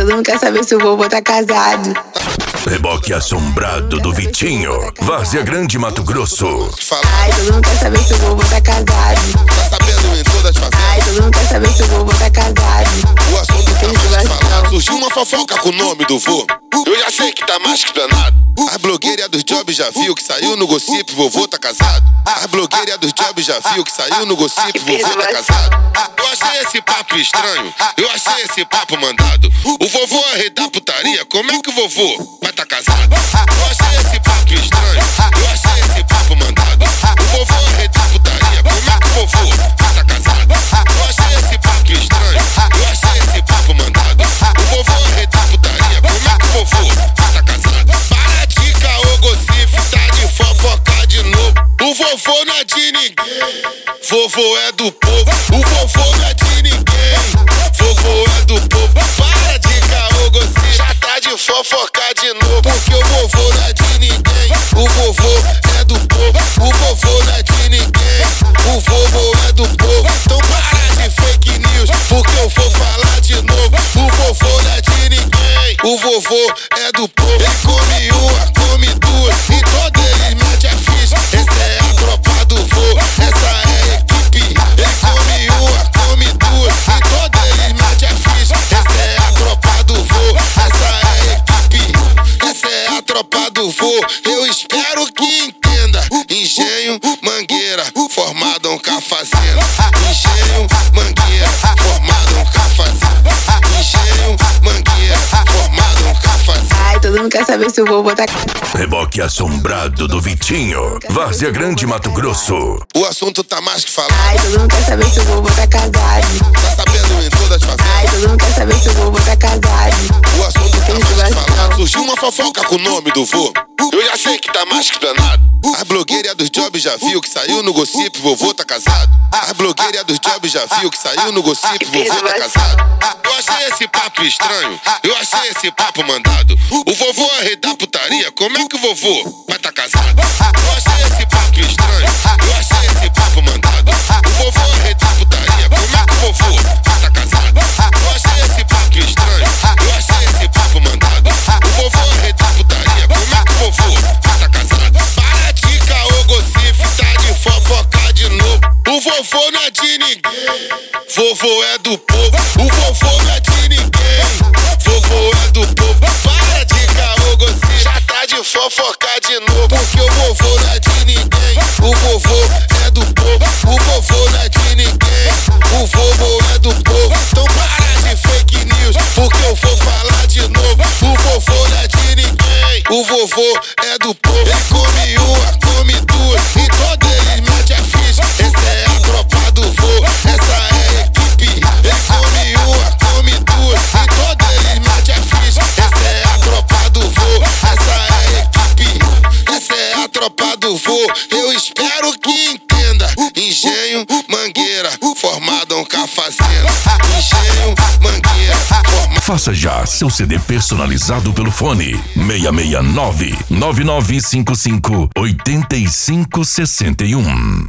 todo mundo quer saber se o vovô tá casado. Reboque assombrado do Vitinho, Várzea Grande, Mato Grosso. Ai, todo mundo quer saber se o vovô tá casado. Tá sabendo em todas as favelas? Ai, todo mundo quer saber se o vovô tá casado. O assunto tá mais falado. Surgiu uma fofoca com o nome do vô. Eu já sei que tá mais que danado. A blogueira dos jobs já viu que saiu no gossip, vovô tá casado. A blogueira dos jobs já viu que saiu no gossip, vovô tá casado. Eu achei esse papo estranho, eu achei esse papo mandado. O vovô é rei da putaria, como é que o vovô vai tá casado? Eu achei esse papo estranho, eu achei esse papo mandado. O vovô é rei da putaria, como é que o vovô vai tá casado? Eu achei esse papo estranho, eu achei esse papo mandado. O vovô é rei da putaria, como é que o vovô vai tá casado? Para de caô, gossip, tá de fofoca de novo. O vovô não é de ninguém, vovô é do povo. O vovô não é de ninguém, vovô é do povo. Para de caô, gossip, já tá de fofoca de novo. Porque o vovô não é de ninguém, o vovô é do povo. O vovô não é de ninguém, o vovô é do povo. Então para de fake news, porque eu vou falar de novo. O vovô não é de ninguém, o vovô é do povo. Ele come uma, come duas, e todo ele mete a ficha. Essa é a tropa do vô, essa é a equipe. Ele come uma, come duas, e todo ele mete a ficha. Essa é a tropa do vô, essa é a equipe. Essa é a tropa do vô, eu espero que entenda. Engenho, Mangueira, formado com a fazenda. Engenho, Mangueira, formado com a fazenda. Engenho, Mangueira, formado com a fazenda. Ai, todo mundo quer saber se o vovô tá casado. Reboque assombrado do Vitinho, Várzea Grande, Mato Grosso. O assunto tá mais que falado. Ai, todo mundo quer saber se o vovô tá casado. Tá sabendo em todas as favelas? Ai, todo mundo quer saber se o vovô tá casado. O assunto tá mais que falado. Surgiu uma fofoca com o nome do vô. Eu já sei que tá mais que danado. A blogueira dos jobs já viu que saiu no gossip, vovô tá casado. A blogueira dos jobs já viu que saiu no gossip, vovô tá casado. Eu achei esse papo estranho, eu achei esse papo mandado. O vovô é rei da putaria, como é que o vovô vai tá casado? Eu achei esse papo estranho, eu achei esse papo mandado. O vovô é rei da putaria, como é que o vovô vai tá casado? Eu achei esse papo estranho, eu achei esse papo mandado. O vovô é rei da putaria, como é que o vovô vai tá casado? Para de caô, gossip, tá de fofoca de novo. O vovô não é de ninguém, vovô é do povo. O vovô não é de ninguém, vovô é do povo. Para de caô, gossip, já tá de fofoca de novo. Porque o vovô não é de ninguém, o vovô é do povo. O vovô não é de ninguém, o vovô é do povo. Então para de fake news, porque eu vou falar de novo. O vovô não é de ninguém, o vovô é do povo. Ele come uma, come duas, e todo ele mete a ficha. Essa é a tropa do vô, essa é a equipe. Ele come uma, come duas, e todo ele mete a ficha. Essa é a tropa do vô, essa é a equipe. Essa é a tropa do vô, eu espero que entenda. Engenho, Mangueira, formado com a fazenda. Engenho, Mangueira, formado. Faça já seu CD personalizado pelo fone 669 9955 8561.